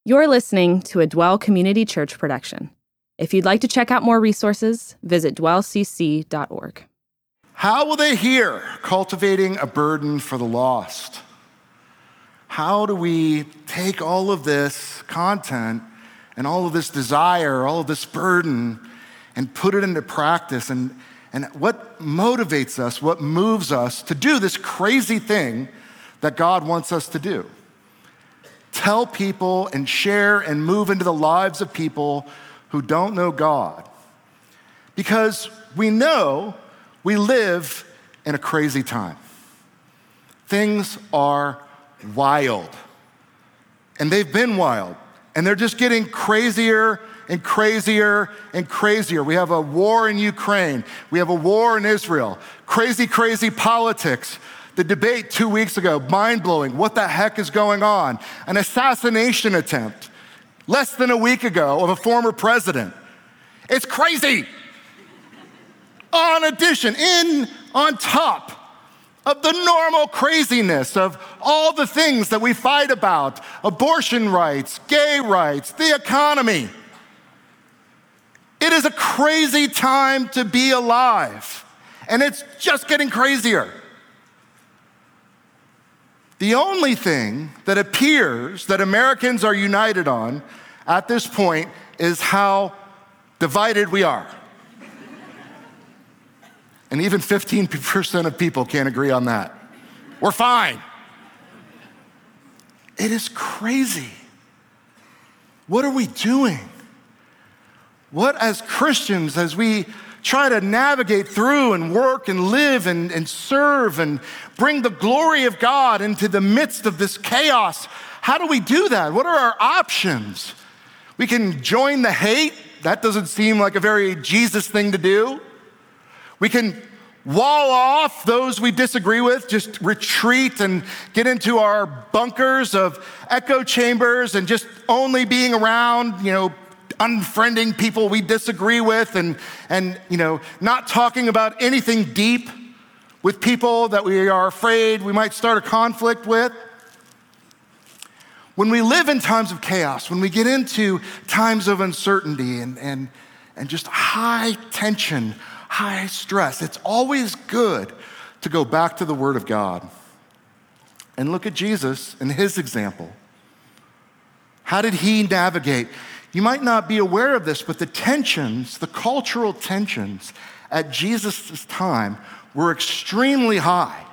You're listening to a Dwell Community Church production. If you'd like to check out more resources, visit dwellcc.org. How will they hear? Cultivating a burden for the lost. How do we take all of this content and all of this desire, all of this burden, and put it into practice? And what motivates us, what moves us to do this crazy thing that God wants us to do? Tell people and share and move into the lives of people who don't know God. Because we know we live in a crazy time. Things are wild. And they've been wild. And they're just getting crazier and crazier and crazier. We have a war in Ukraine. We have a war in Israel. Crazy, crazy politics. The debate 2 weeks ago, mind-blowing. What the heck is going on? An assassination attempt less than a week ago of a former president. It's crazy. On top of the normal craziness of all the things that we fight about, abortion rights, gay rights, the economy. It is a crazy time to be alive, and it's just getting crazier. The only thing that appears that Americans are united on at this point is how divided we are. And even 15% of people can't agree on that. We're fine. It is crazy. What are we doing? What as Christians, as we try to navigate through and work and live and serve and bring the glory of God into the midst of this chaos, how do we do that? What are our options? We can join the hate. That doesn't seem like a very Jesus thing to do. We can wall off those we disagree with, just retreat and get into our bunkers of echo chambers and just only being around, unfriending people we disagree with and not talking about anything deep with people that we are afraid we might start a conflict with. When we live in times of chaos, when we get into times of uncertainty and just high tension, high stress, it's always good to go back to the Word of God and look at Jesus and his example. How did he navigate? You might not be aware of this, but the tensions, the cultural tensions at Jesus' time were extremely high.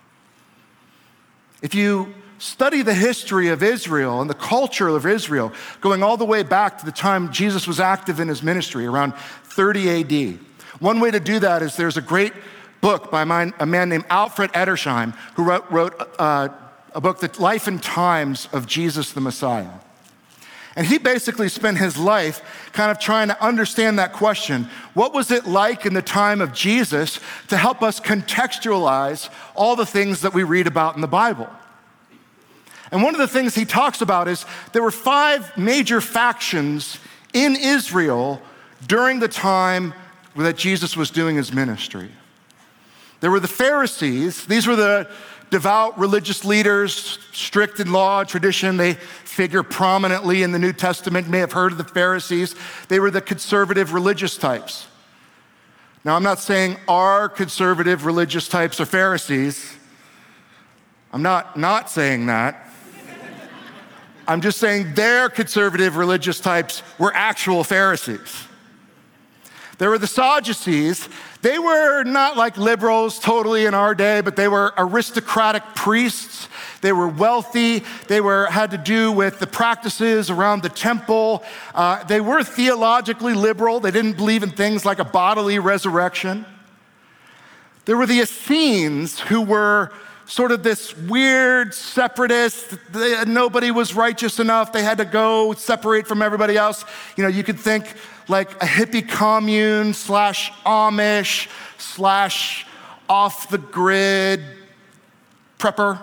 If you study the history of Israel and the culture of Israel, going all the way back to the time Jesus was active in his ministry, around 30 AD. One way to do that is there's a great book by a man named Alfred Edersheim who wrote a book, The Life and Times of Jesus the Messiah. And he basically spent his life kind of trying to understand that question. What was it like in the time of Jesus to help us contextualize all the things that we read about in the Bible? And one of the things he talks about is there were 5 major factions in Israel during the time that Jesus was doing his ministry. There were the Pharisees. These were the devout religious leaders, strict in law and tradition. They figure prominently in the New Testament. You may have heard of the Pharisees. They were the conservative religious types. Now, I'm not saying our conservative religious types are Pharisees. I'm not saying that. I'm just saying their conservative religious types were actual Pharisees. There were the Sadducees. They were not like liberals totally in our day, but they were aristocratic priests. They were wealthy. They had to do with the practices around the temple. They were theologically liberal. They didn't believe in things like a bodily resurrection. There were the Essenes, who were sort of this weird separatist. Nobody was righteous enough. They had to go separate from everybody else. You could think like a hippie commune / Amish / off the grid prepper.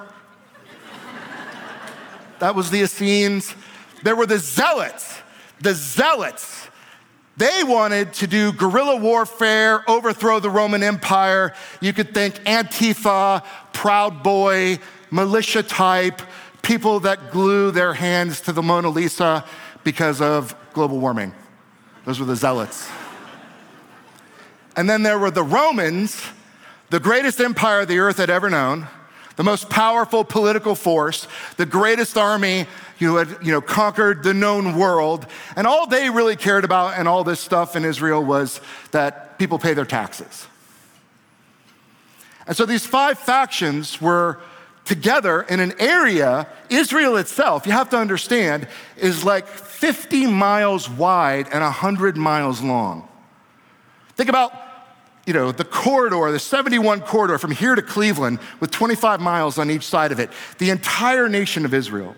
That was the Essenes. There were the Zealots. The Zealots. They wanted to do guerrilla warfare, overthrow the Roman Empire. You could think Antifa, Proud Boy, militia type, people that glue their hands to the Mona Lisa because of global warming. Those were the zealots. And then there were the Romans, the greatest empire the earth had ever known, the most powerful political force, the greatest army who had conquered the known world. And all they really cared about and all this stuff in Israel was that people pay their taxes. And so these 5 factions were together in an area. Israel itself, you have to understand, is like 50 miles wide and 100 miles long. Think about, the corridor, the 71 corridor from here to Cleveland with 25 miles on each side of it, the entire nation of Israel.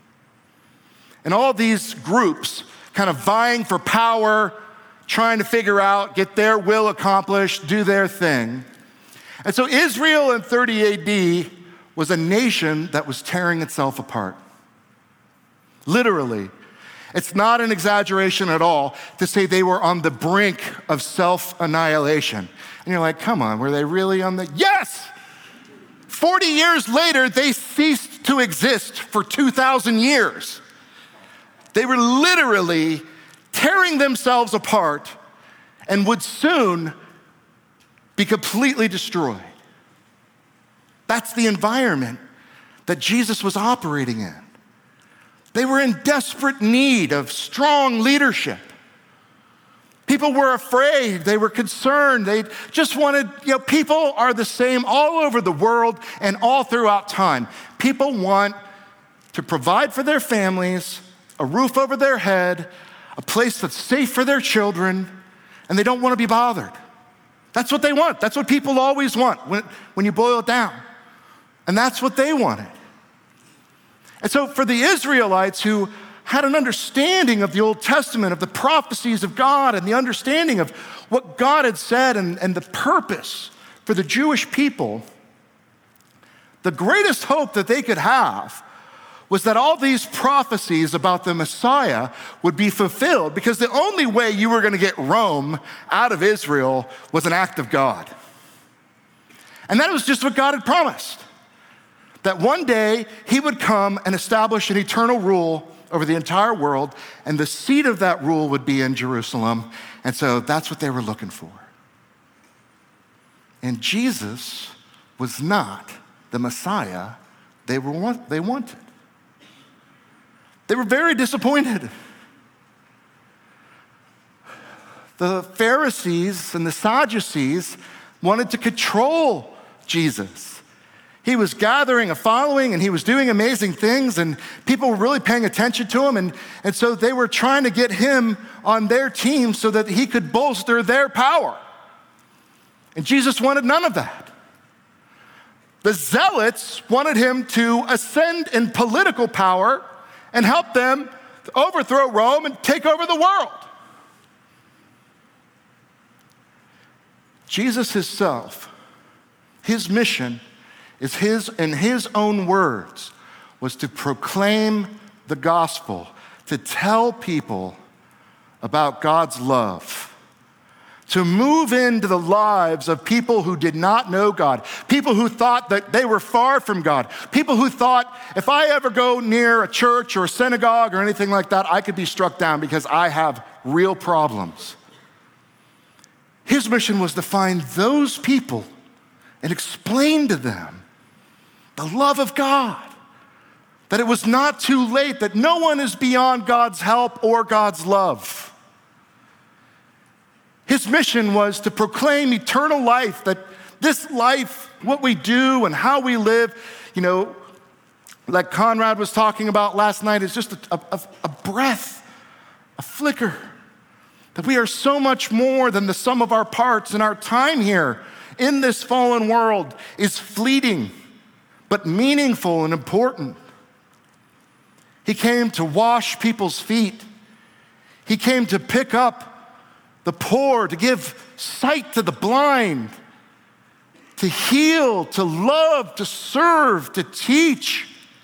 And all these groups kind of vying for power, trying to figure out, get their will accomplished, do their thing. And so Israel in 30 AD was a nation that was tearing itself apart. Literally. It's not an exaggeration at all to say they were on the brink of self-annihilation. And you're like, come on, were they really on the... Yes! 40 years later, they ceased to exist for 2,000 years. They were literally tearing themselves apart and would soon be completely destroyed. That's the environment that Jesus was operating in. They were in desperate need of strong leadership. People were afraid, they were concerned, they just wanted, people are the same all over the world and all throughout time. People want to provide for their families, a roof over their head, a place that's safe for their children, and they don't want to be bothered. That's what they want. That's what people always want when you boil it down. And that's what they wanted. And so for the Israelites who had an understanding of the Old Testament, of the prophecies of God, and the understanding of what God had said and the purpose for the Jewish people, the greatest hope that they could have was that all these prophecies about the Messiah would be fulfilled, because the only way you were going to get Rome out of Israel was an act of God. And that was just what God had promised. That one day he would come and establish an eternal rule over the entire world, and the seat of that rule would be in Jerusalem. And so that's what they were looking for. And Jesus was not the Messiah they wanted. They were very disappointed. The Pharisees and the Sadducees wanted to control Jesus. He was gathering a following and he was doing amazing things, and people were really paying attention to him. And so they were trying to get him on their team so that he could bolster their power. And Jesus wanted none of that. The zealots wanted him to ascend in political power and help them overthrow Rome and take over the world. Jesus himself, his mission is in his own words, was to proclaim the gospel, to tell people about God's love, to move into the lives of people who did not know God, people who thought that they were far from God, people who thought, if I ever go near a church or a synagogue or anything like that, I could be struck down because I have real problems. His mission was to find those people and explain to them the love of God, that it was not too late, that no one is beyond God's help or God's love. His mission was to proclaim eternal life, that this life, what we do and how we live, like Conrad was talking about last night, is just a breath, a flicker, that we are so much more than the sum of our parts, and our time here in this fallen world is fleeting, but meaningful and important. He came to wash people's feet. He came to pick up the poor, to give sight to the blind, to heal, to love, to serve, to teach.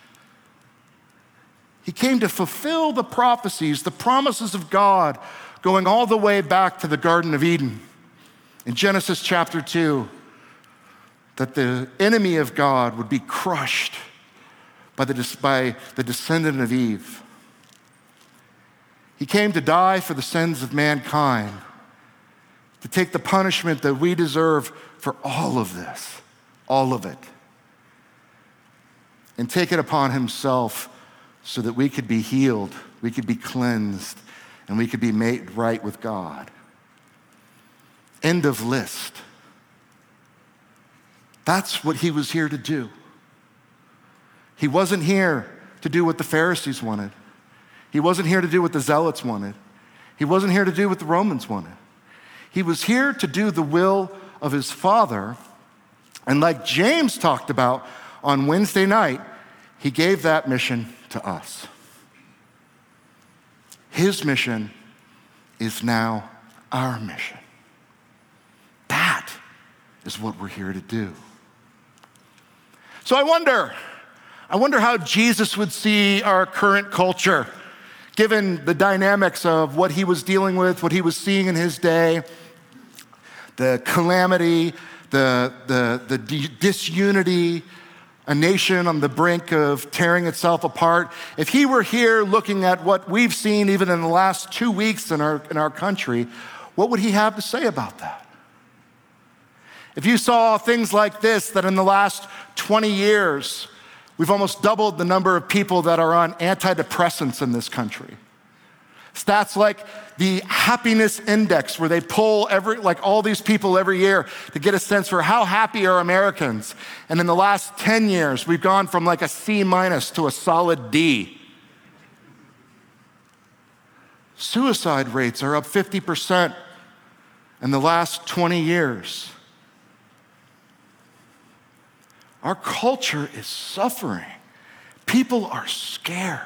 He came to fulfill the prophecies, the promises of God, going all the way back to the Garden of Eden. In Genesis chapter 2, that the enemy of God would be crushed, by the descendant of Eve. He came to die for the sins of mankind, to take the punishment that we deserve for all of this, all of it, and take it upon himself so that we could be healed, we could be cleansed, and we could be made right with God. End of list. That's what he was here to do. He wasn't here to do what the Pharisees wanted. He wasn't here to do what the Zealots wanted. He wasn't here to do what the Romans wanted. He was here to do the will of his Father. And like James talked about on Wednesday night, he gave that mission to us. His mission is now our mission. That is what we're here to do. So I wonder how Jesus would see our current culture, given the dynamics of what he was dealing with, what he was seeing in his day, the calamity, the disunity, a nation on the brink of tearing itself apart. If he were here looking at what we've seen even in the last 2 weeks in our country, what would he have to say about that? If you saw things like this, that in the last 20 years, we've almost doubled the number of people that are on antidepressants in this country. Stats like the happiness index, where they poll all these people every year to get a sense for how happy are Americans. And in the last 10 years, we've gone from like a C- to a solid D. Suicide rates are up 50% in the last 20 years. Our culture is suffering. People are scared.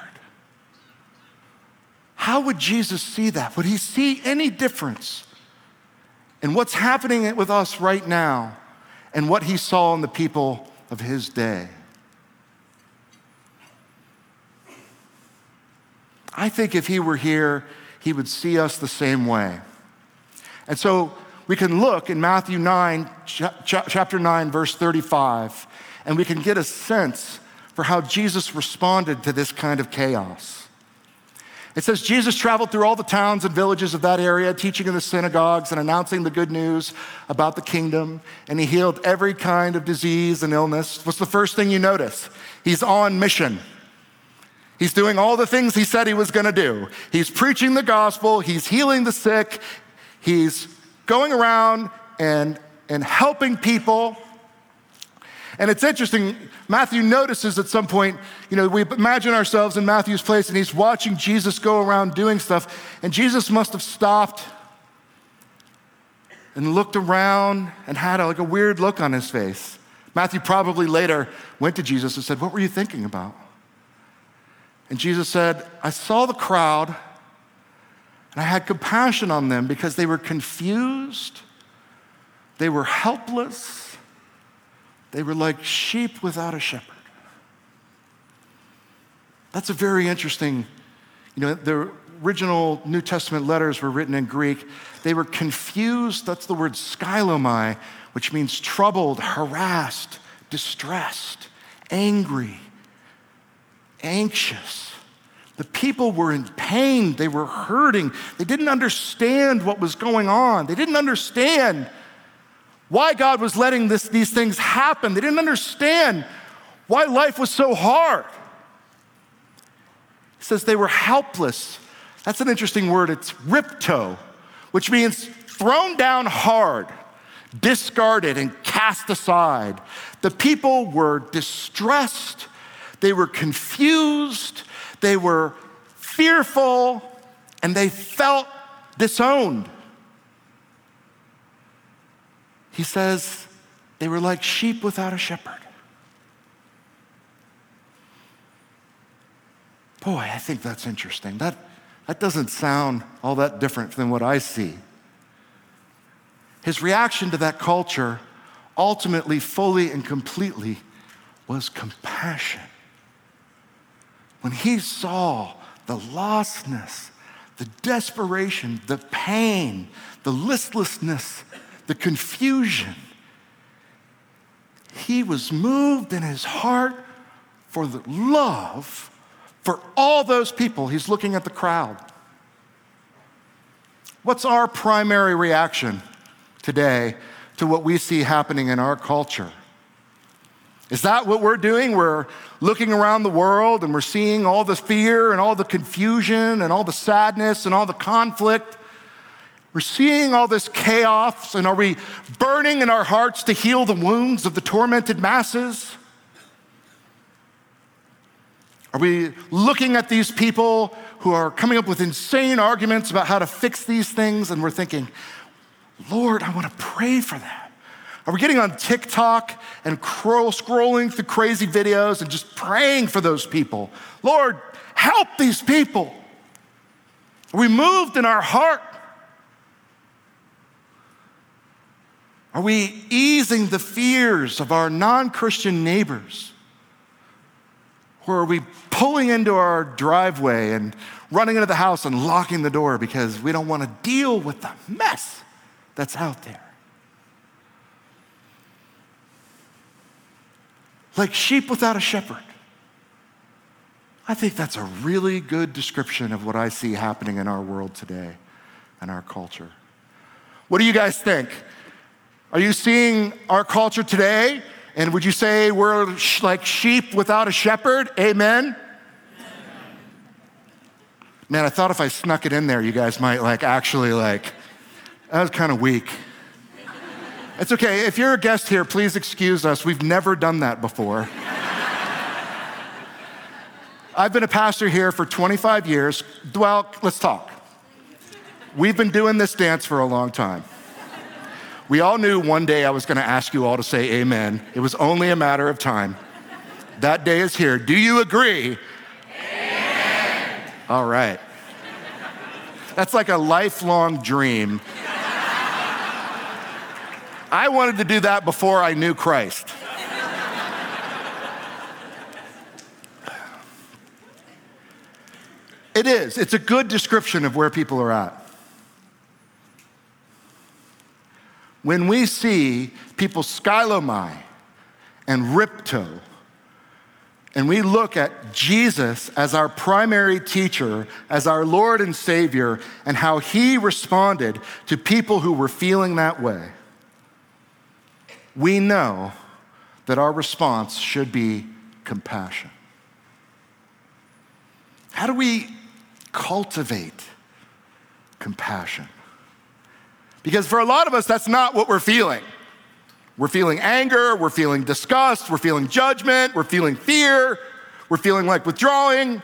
How would Jesus see that? Would he see any difference in what's happening with us right now and what he saw in the people of his day? I think if he were here, he would see us the same way. And so we can look in Matthew 9, chapter 9, verse 35, and we can get a sense for how Jesus responded to this kind of chaos. It says, Jesus traveled through all the towns and villages of that area, teaching in the synagogues and announcing the good news about the kingdom, and he healed every kind of disease and illness. What's the first thing you notice? He's on mission. He's doing all the things he said he was gonna do. He's preaching the gospel, he's healing the sick, he's going around and helping people. And it's interesting, Matthew notices at some point, we imagine ourselves in Matthew's place and he's watching Jesus go around doing stuff, and Jesus must have stopped and looked around and had a weird look on his face. Matthew probably later went to Jesus and said, "What were you thinking about?" And Jesus said, "I saw the crowd and I had compassion on them because they were confused, they were helpless, they were like sheep without a shepherd." That's a very interesting, the original New Testament letters were written in Greek. They were confused, that's the word skylomai, which means troubled, harassed, distressed, angry, anxious. The people were in pain, they were hurting. They didn't understand what was going on. They didn't understand why God was letting these things happen. They didn't understand why life was so hard. He says they were helpless. That's an interesting word. It's ripto, which means thrown down hard, discarded, and cast aside. The people were distressed. They were confused. They were fearful, and they felt disowned. He says they were like sheep without a shepherd. Boy, I think that's interesting. That doesn't sound all that different than what I see. His reaction to that culture, ultimately, fully and completely, was compassion. When he saw the lostness, the desperation, the pain, the listlessness, the confusion, he was moved in his heart for the love for all those people. He's looking at the crowd. What's our primary reaction today to what we see happening in our culture? Is that what we're doing? We're looking around the world and we're seeing all the fear and all the confusion and all the sadness and all the conflict. We're seeing all this chaos, and are we burning in our hearts to heal the wounds of the tormented masses? Are we looking at these people who are coming up with insane arguments about how to fix these things, and we're thinking, Lord, I want to pray for them? Are we getting on TikTok and scrolling through crazy videos and just praying for those people? Lord, help these people. Are we moved in our heart? Are we easing the fears of our non-Christian neighbors? Or are we pulling into our driveway and running into the house and locking the door because we don't want to deal with the mess that's out there? Like sheep without a shepherd. I think that's a really good description of what I see happening in our world today and our culture. What do you guys think? Are you seeing our culture today? And would you say we're like sheep without a shepherd? Amen? Man, I thought if I snuck it in there, you guys might actually that was kind of weak. It's okay, if you're a guest here, please excuse us. We've never done that before. I've been a pastor here for 25 years. Well, let's talk. We've been doing this dance for a long time. We all knew one day I was going to ask you all to say amen. It was only a matter of time. That day is here. Do you agree? Amen. All right. That's like a lifelong dream. I wanted to do that before I knew Christ. It is. It's a good description of where people are at. When we see people skylomai and ripto, and we look at Jesus as our primary teacher, as our Lord and Savior, and how he responded to people who were feeling that way, we know that our response should be compassion. How do we cultivate compassion? Because for a lot of us, that's not what we're feeling. We're feeling anger, we're feeling disgust, we're feeling judgment, we're feeling fear, we're feeling like withdrawing.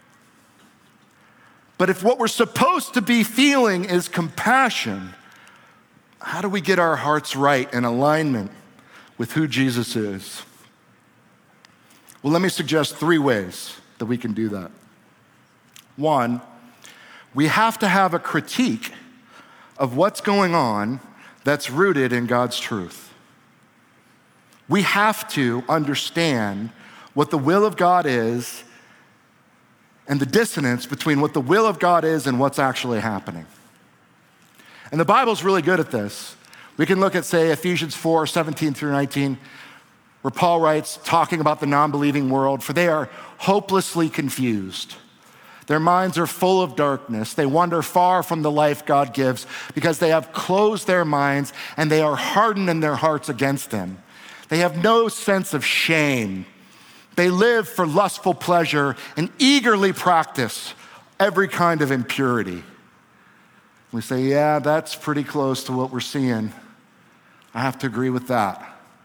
But if what we're supposed to be feeling is compassion, how do we get our hearts right in alignment with who Jesus is? Well, let me suggest 3 ways that we can do that. 1, we have to have a critique of what's going on that's rooted in God's truth. We have to understand what the will of God is and the dissonance between what the will of God is and what's actually happening. And the Bible's really good at this. We can look at, say, Ephesians 4:17-19, where Paul writes, talking about the non-believing world, for they are hopelessly confused. Their minds are full of darkness. They wander far from the life God gives because they have closed their minds and they are hardened in their hearts against him. They have no sense of shame. They live for lustful pleasure and eagerly practice every kind of impurity. We say, yeah, that's pretty close to what we're seeing. I have to agree with that.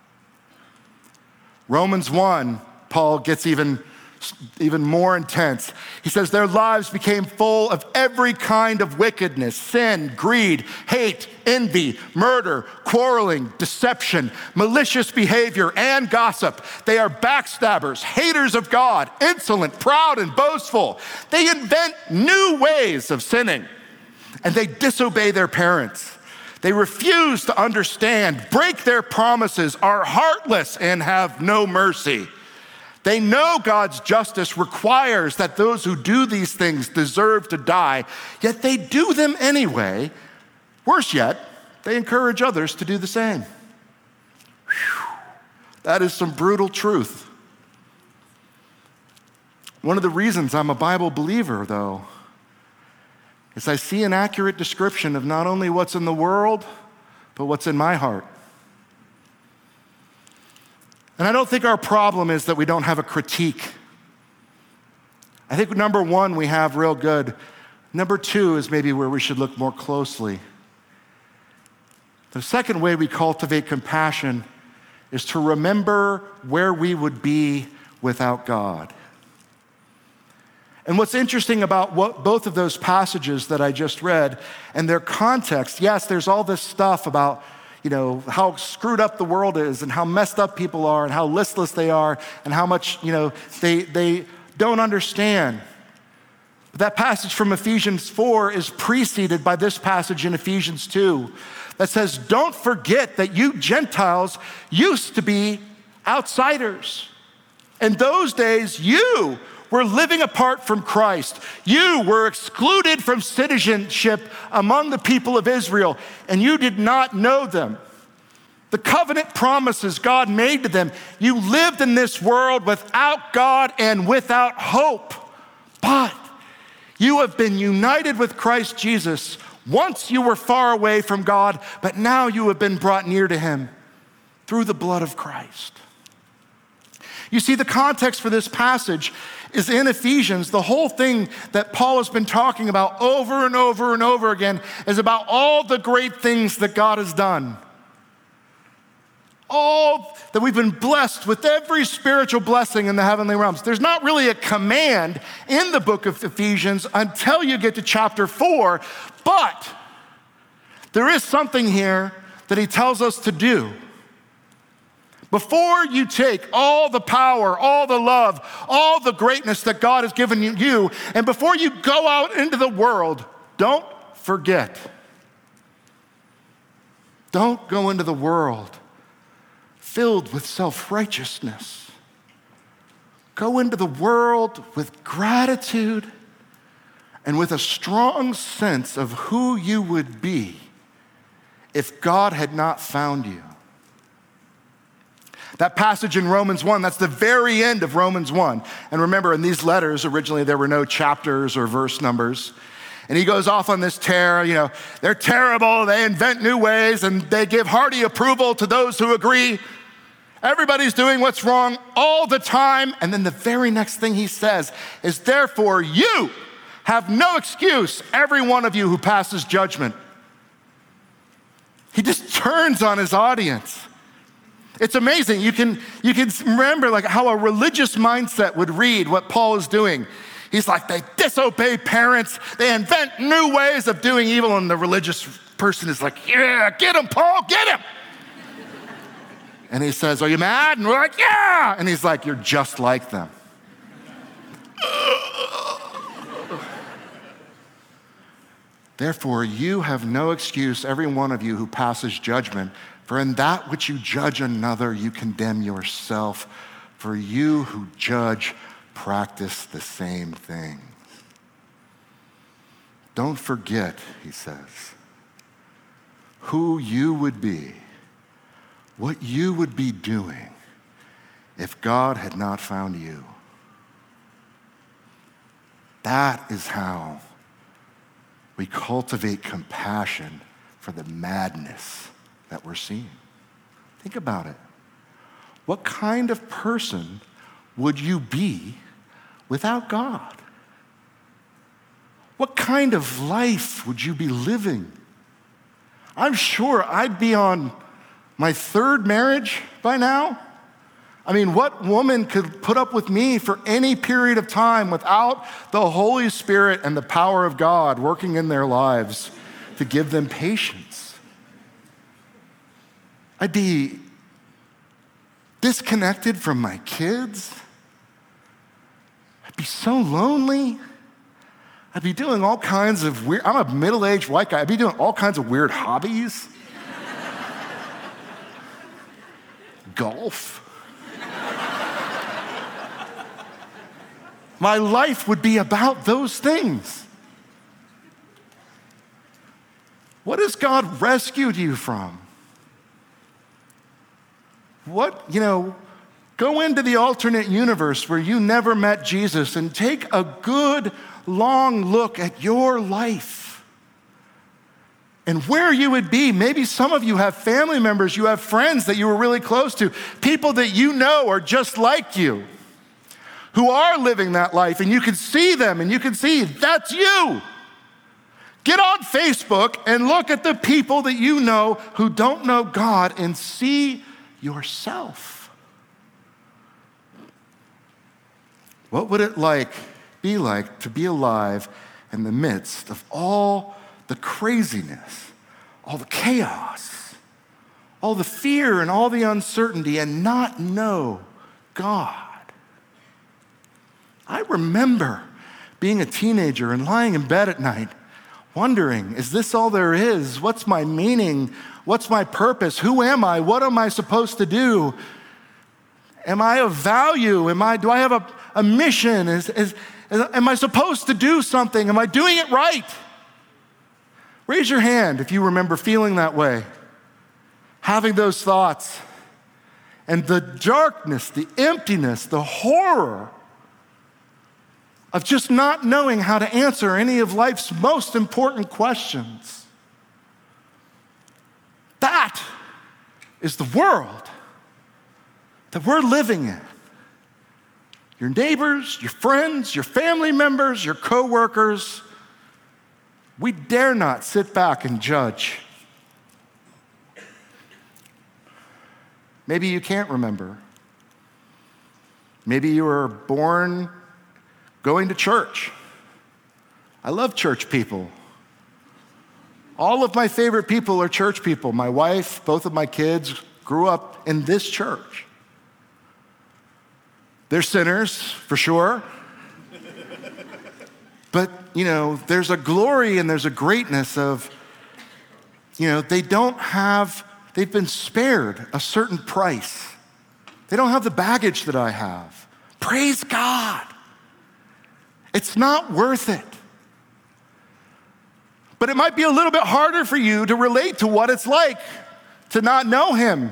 Romans 1, Paul gets even more intense. He says, their lives became full of every kind of wickedness, sin, greed, hate, envy, murder, quarreling, deception, malicious behavior, and gossip. They are backstabbers, haters of God, insolent, proud, and boastful. They invent new ways of sinning, and they disobey their parents. They refuse to understand, break their promises, are heartless, and have no mercy. They know God's justice requires that those who do these things deserve to die, yet they do them anyway. Worse yet, they encourage others to do the same. Whew. That is some brutal truth. One of the reasons I'm a Bible believer, though, is I see an accurate description of not only what's in the world, but what's in my heart. And I don't think our problem is that we don't have a critique. I think number one, we have real good. Number two is maybe where we should look more closely. The second way we cultivate compassion is to remember where we would be without God. And what's interesting about both of those passages that I just read and their context, yes, there's all this stuff about, how screwed up the world is and how messed up people are and how listless they are and how much, they don't understand. But that passage from Ephesians 4 is preceded by this passage in Ephesians 2 that says, don't forget that you Gentiles used to be outsiders. In those days, you were living apart from Christ. You were excluded from citizenship among the people of Israel, and you did not know them. The covenant promises God made to them. You lived in this world without God and without hope. But you have been united with Christ Jesus. Once you were far away from God, but now you have been brought near to him through the blood of Christ. You see, the context for this passage is in Ephesians. The whole thing that Paul has been talking about over and over and over again is about all the great things that God has done. All that we've been blessed with every spiritual blessing in the heavenly realms. There's not really a command in the book of Ephesians until you get to chapter 4, but there is something here that he tells us to do. Before you take all the power, all the love, all the greatness that God has given you, and before you go out into the world, don't forget. Don't go into the world filled with self-righteousness. Go into the world with gratitude and with a strong sense of who you would be if God had not found you. That passage in Romans 1, that's the very end of Romans 1. And remember, in these letters, originally there were no chapters or verse numbers. And he goes off on this tear, they're terrible, they invent new ways, and they give hearty approval to those who agree. Everybody's doing what's wrong all the time. And then the very next thing he says is, therefore, you have no excuse, every one of you who passes judgment. He just turns on his audience. It's amazing. You can remember like how a religious mindset would read what Paul is doing. He's like, they disobey parents. They invent new ways of doing evil. And the religious person is like, yeah, get him, Paul, get him. And he says, are you mad? And we're like, yeah. And he's like, you're just like them. Therefore, you have no excuse, every one of you who passes judgment. For in that which you judge another, you condemn yourself. For you who judge practice the same thing. Don't forget, he says, who you would be, what you would be doing if God had not found you. That is how we cultivate compassion for the madness that we're seeing. Think about it. What kind of person would you be without God? What kind of life would you be living? I'm sure I'd be on my third marriage by now. I mean, what woman could put up with me for any period of time without the Holy Spirit and the power of God working in their lives to give them patience? I'd be disconnected from my kids. I'd be so lonely. I'd be doing all kinds of weird, I'm a middle-aged white guy. I'd be doing all kinds of weird hobbies. Golf. My life would be about those things. What has God rescued you from? What, Go into the alternate universe where you never met Jesus and take a good, long look at your life and where you would be. Maybe some of you have family members, you have friends that you were really close to, people that you know are just like you, who are living that life, and you can see them and you can see that's you. Get on Facebook and look at the people that you know who don't know God and see yourself. What would it be like to be alive in the midst of all the craziness, all the chaos, all the fear and all the uncertainty and not know God? I remember being a teenager and lying in bed at night wondering, is this all there is? What's my meaning? What's my purpose? Who am I? What am I supposed to do? Am I of value? Do I have a mission? Am I supposed to do something? Am I doing it right? Raise your hand if you remember feeling that way, having those thoughts, and the darkness, the emptiness, the horror of just not knowing how to answer any of life's most important questions. That is the world that we're living in. Your neighbors, your friends, your family members, your coworkers, we dare not sit back and judge. Maybe you can't remember. Maybe you were born going to church. I love church people. All of my favorite people are church people. My wife, both of my kids grew up in this church. They're sinners, for sure. But, there's a glory and there's a greatness of, they've been spared a certain price. They don't have the baggage that I have. Praise God. It's not worth it. But it might be a little bit harder for you to relate to what it's like to not know Him,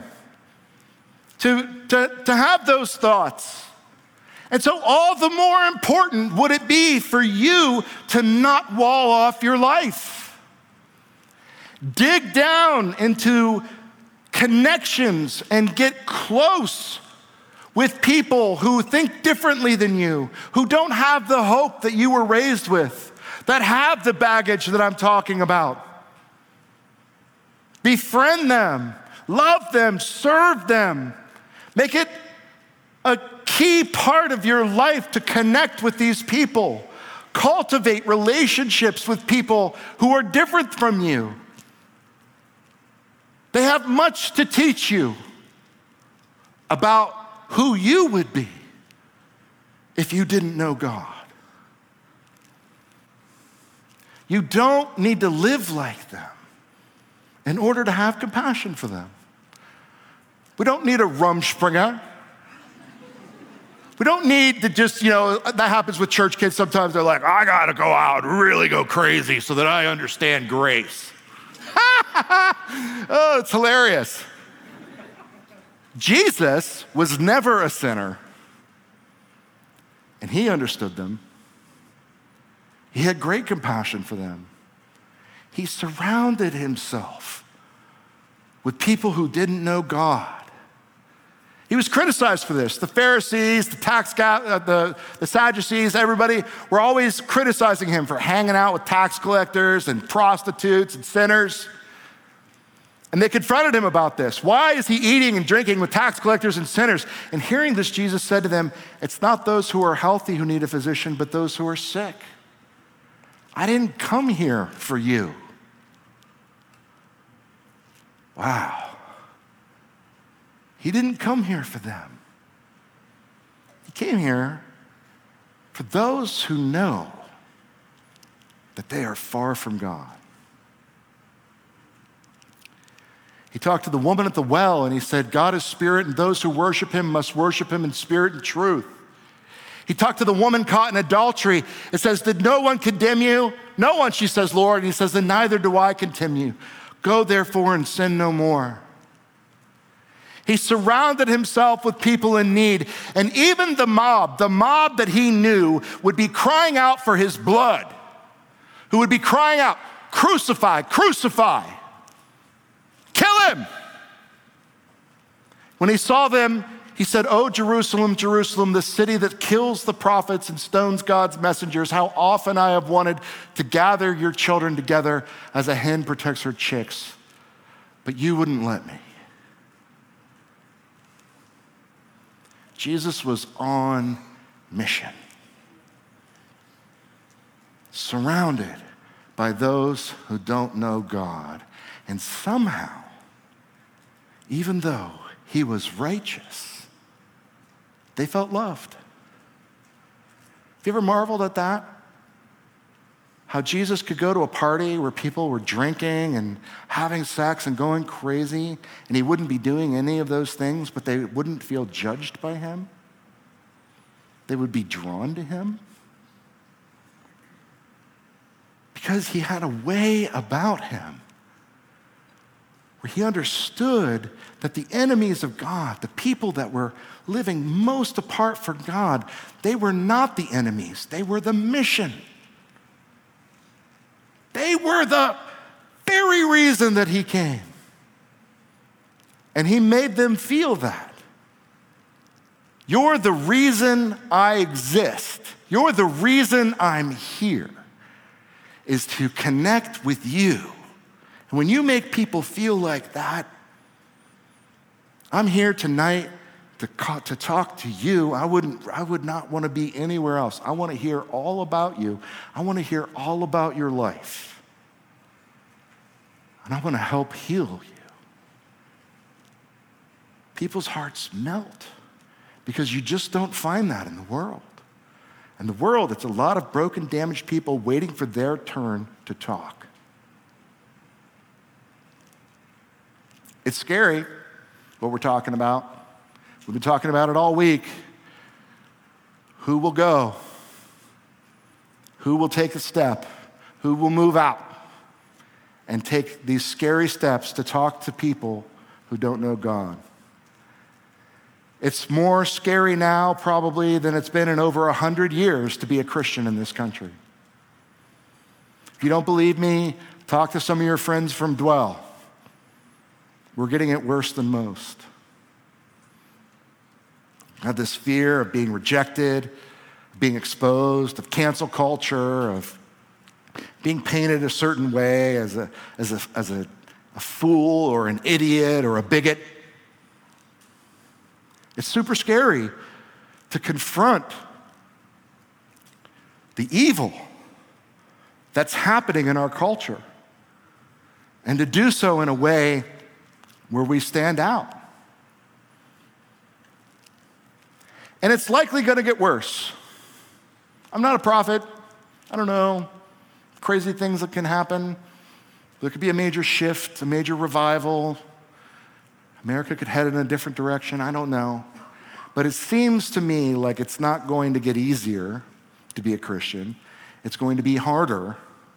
to have those thoughts. And so all the more important would it be for you to not wall off your life. Dig down into connections and get close with people who think differently than you, who don't have the hope that you were raised with, that have the baggage that I'm talking about. Befriend them, love them, serve them. Make it a key part of your life to connect with these people. Cultivate relationships with people who are different from you. They have much to teach you about who you would be if you didn't know God. You don't need to live like them in order to have compassion for them. We don't need a Rumspringa. We don't need to just, that happens with church kids sometimes. They're like, I gotta go out, really go crazy so that I understand grace. Oh, it's hilarious. Jesus was never a sinner, and He understood them. He had great compassion for them. He surrounded Himself with people who didn't know God. He was criticized for this. The Pharisees, the Sadducees, everybody were always criticizing Him for hanging out with tax collectors and prostitutes and sinners. And they confronted Him about this. Why is He eating and drinking with tax collectors and sinners? And hearing this, Jesus said to them, it's not those who are healthy who need a physician, but those who are sick. I didn't come here for you. Wow. He didn't come here for them. He came here for those who know that they are far from God. He talked to the woman at the well and He said, God is spirit, and those who worship Him must worship Him in spirit and truth. He talked to the woman caught in adultery. It says, did no one condemn you? No one, she says, Lord. And He says, then neither do I condemn you. Go therefore and sin no more. He surrounded himself with people in need. And even the mob that he knew would be crying out for his blood, who would be crying out, crucify, crucify, kill him. When he saw them, he said, "Oh, Jerusalem, Jerusalem, the city that kills the prophets and stones God's messengers, how often I have wanted to gather your children together as a hen protects her chicks, but you wouldn't let me." Jesus was on mission, surrounded by those who don't know God. And somehow, even though he was righteous, they felt loved. Have you ever marveled at that? How Jesus could go to a party where people were drinking and having sex and going crazy, and he wouldn't be doing any of those things, but they wouldn't feel judged by him. They would be drawn to him. Because he had a way about him where he understood that the enemies of God, the people that were living most apart from God, they were not the enemies, they were the mission. They were the very reason that he came. And he made them feel that. You're the reason I exist. You're the reason I'm here, is to connect with you. And when you make people feel like that, I'm here tonight to talk to you. I would not want to be anywhere else. I want to hear all about you. I want to hear all about your life. And I want to help heal you. People's hearts melt because you just don't find that in the world. In the world, it's a lot of broken, damaged people waiting for their turn to talk. It's scary what we're talking about. We've been talking about it all week. Who will go? Who will take a step? Who will move out and take these scary steps to talk to people who don't know God? It's more scary now probably than it's been in over 100 years to be a Christian in this country. If you don't believe me, talk to some of your friends from Dwell. We're getting it worse than most. I have this fear of being rejected, of being exposed, of cancel culture, of being painted a certain way as a fool or an idiot or a bigot. It's super scary to confront the evil that's happening in our culture and to do so in a way where we stand out. And it's likely going to get worse. I'm not a prophet. I don't know. Crazy things that can happen. There could be a major shift, a major revival. America could head in a different direction. I don't know. But it seems to me like it's not going to get easier to be a Christian. It's going to be harder.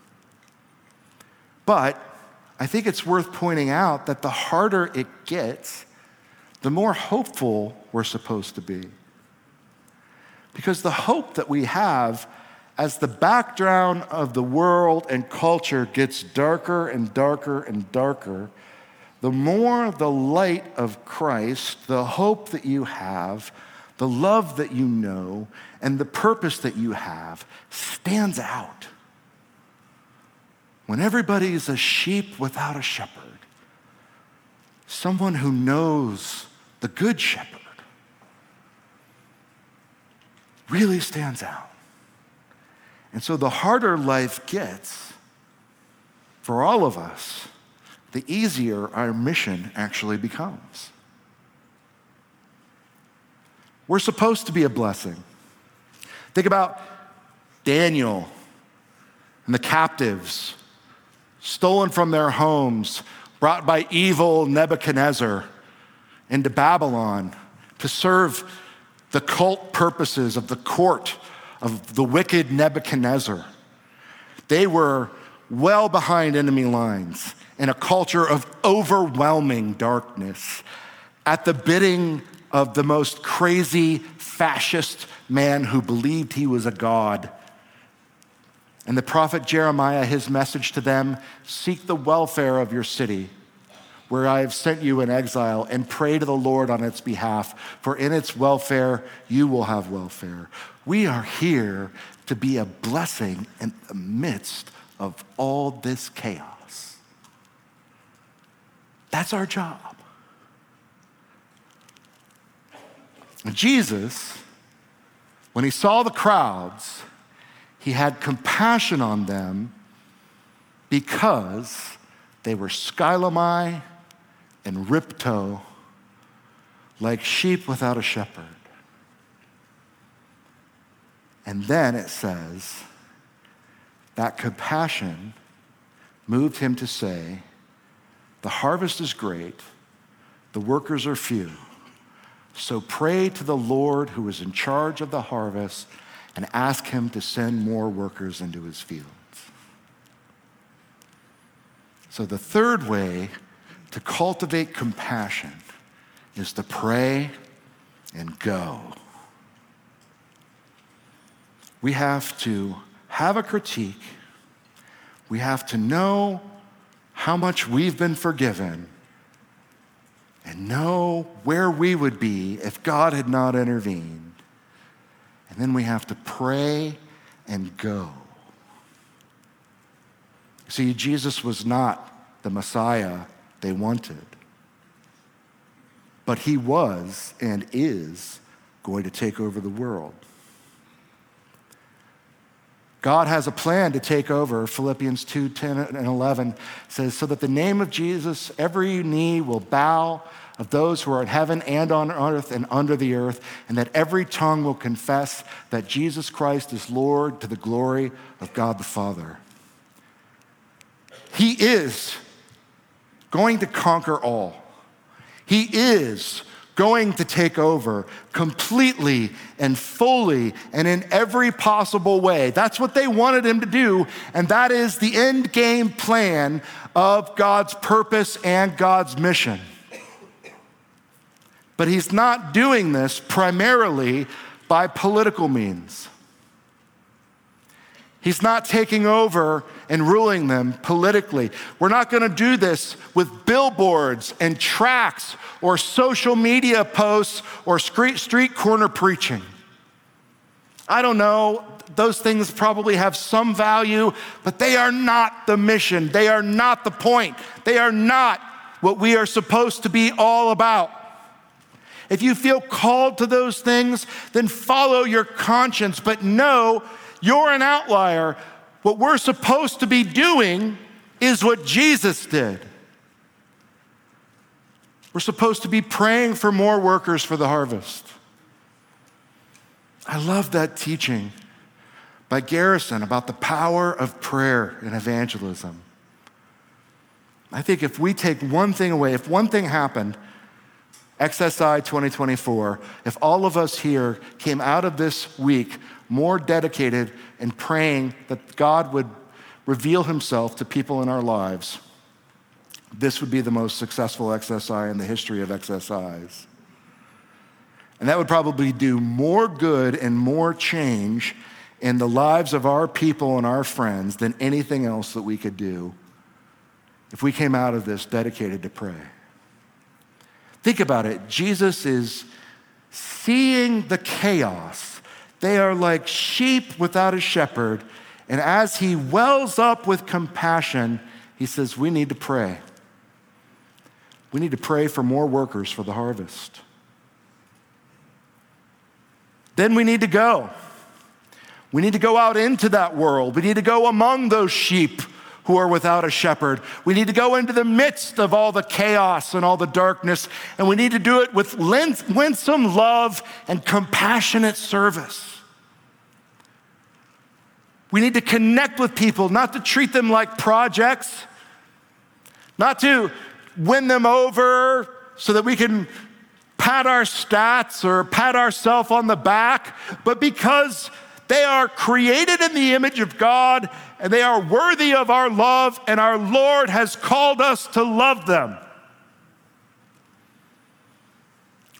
But I think it's worth pointing out that the harder it gets, the more hopeful we're supposed to be. Because the hope that we have as the background of the world and culture gets darker and darker and darker, the more the light of Christ, the hope that you have, the love that you know, and the purpose that you have stands out. When everybody's a sheep without a shepherd, someone who knows the good shepherd really stands out. And so the harder life gets for all of us, the easier our mission actually becomes. We're supposed to be a blessing. Think about Daniel and the captives stolen from their homes, brought by evil Nebuchadnezzar into Babylon to serve the cult purposes of the court of the wicked Nebuchadnezzar. They were well behind enemy lines in a culture of overwhelming darkness. at the bidding of the most crazy fascist man who believed he was a god. And the prophet Jeremiah, his message to them, seek the welfare of your city, where I have sent you in exile, and pray to the Lord on its behalf, for in its welfare you will have welfare. We are here to be a blessing in the midst of all this chaos. That's our job. And Jesus, when he saw the crowds, he had compassion on them because they were skylamai and ripto, like sheep without a shepherd. And then it says that compassion moved him to say, the harvest is great, the workers are few. So pray to the Lord who is in charge of the harvest and ask him to send more workers into his fields. So the third way to cultivate compassion is to pray and go. We have to have a critique. We have to know how much we've been forgiven and know where we would be if God had not intervened. And then we have to pray and go. See, Jesus was not the Messiah they wanted, but he was and is going to take over the world. God has a plan to take over. Philippians 2:10 and 11 says, so that the name of Jesus, every knee will bow, of those who are in heaven and on earth and under the earth, and that every tongue will confess that Jesus Christ is Lord, to the glory of God the Father. He is going to conquer all. He is going to take over completely and fully and in every possible way. That's what they wanted him to do, and that is the end game plan of God's purpose and God's mission. But he's not doing this primarily by political means. He's not taking over and ruling them politically. We're not going to do this with billboards and tracts or social media posts or street corner preaching. I don't know, those things probably have some value, but they are not the mission. They are not the point. They are not what we are supposed to be all about. If you feel called to those things, then follow your conscience, but know you're an outlier. What we're supposed to be doing is what Jesus did. We're supposed to be praying for more workers for the harvest. I love that teaching by Garrison about the power of prayer and evangelism. I think if we take one thing away, if one thing happened, XSI 2024, if all of us here came out of this week more dedicated in praying that God would reveal himself to people in our lives, this would be the most successful XSI in the history of XSIs. And that would probably do more good and more change in the lives of our people and our friends than anything else that we could do if we came out of this dedicated to pray. Think about it. Jesus is seeing the chaos. They are like sheep without a shepherd. And as he wells up with compassion, he says, we need to pray. We need to pray for more workers for the harvest. Then we need to go. We need to go out into that world. We need to go among those sheep who are without a shepherd. We need to go into the midst of all the chaos and all the darkness, and we need to do it with winsome love and compassionate service. We need to connect with people, not to treat them like projects, not to win them over so that we can pat our stats or pat ourselves on the back, but because they are created in the image of God and they are worthy of our love, and our Lord has called us to love them.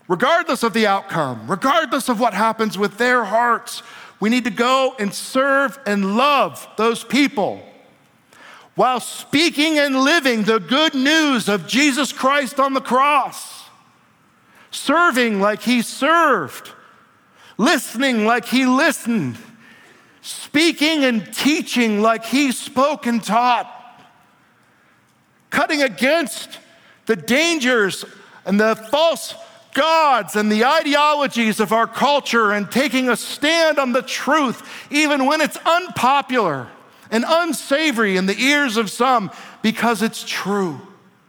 regardless of the outcome, regardless of what happens with their hearts. We need to go and serve and love those people while speaking and living the good news of Jesus Christ on the cross, serving like he served, listening like he listened, speaking and teaching like he spoke and taught, cutting against the dangers and the false gods and the ideologies of our culture and taking a stand on the truth, even when it's unpopular and unsavory in the ears of some, because it's true.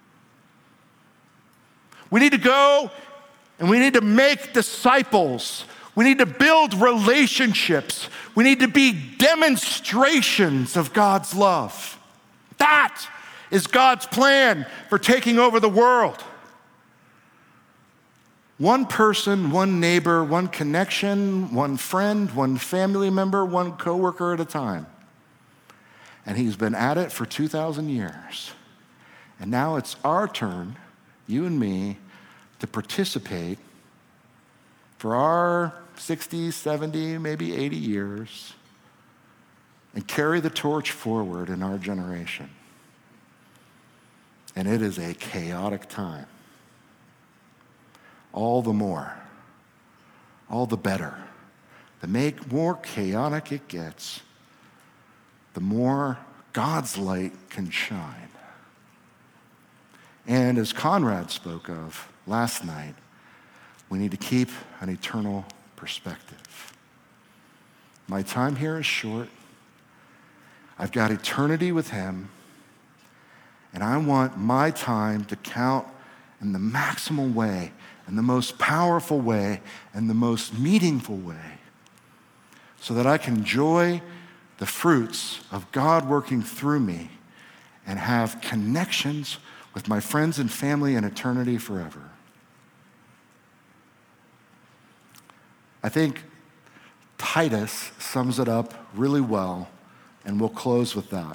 We need to go and we need to make disciples. We need to build relationships. We need to be demonstrations of God's love. That is God's plan for taking over the world. One person, one neighbor, one connection, one friend, one family member, one coworker at a time. And he's been at it for 2,000 years. And now it's our turn, you and me, to participate for our 60, 70, maybe 80 years and carry the torch forward in our generation. And it is a chaotic time. All the more, all the better. The more chaotic it gets, the more God's light can shine. And as Conrad spoke of last night, we need to keep an eternal perspective. My time here is short. I've got eternity with him, and I want my time to count in the maximal way, in the most powerful way, and the most meaningful way, so that I can enjoy the fruits of God working through me and have connections with my friends and family in eternity forever. I think Titus sums it up really well, and we'll close with that.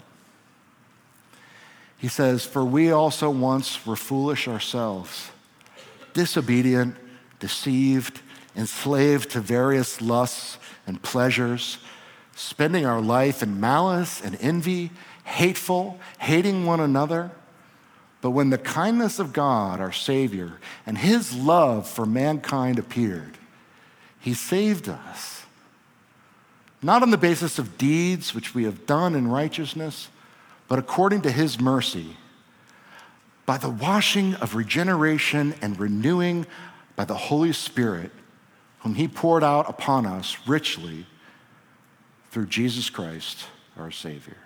He says, "For we also once were foolish ourselves, disobedient, deceived, enslaved to various lusts and pleasures, spending our life in malice and envy, hateful, hating one another. But when the kindness of God, our Savior, and his love for mankind appeared, he saved us, not on the basis of deeds which we have done in righteousness, but according to his mercy, by the washing of regeneration and renewing by the Holy Spirit, whom he poured out upon us richly through Jesus Christ, our Savior."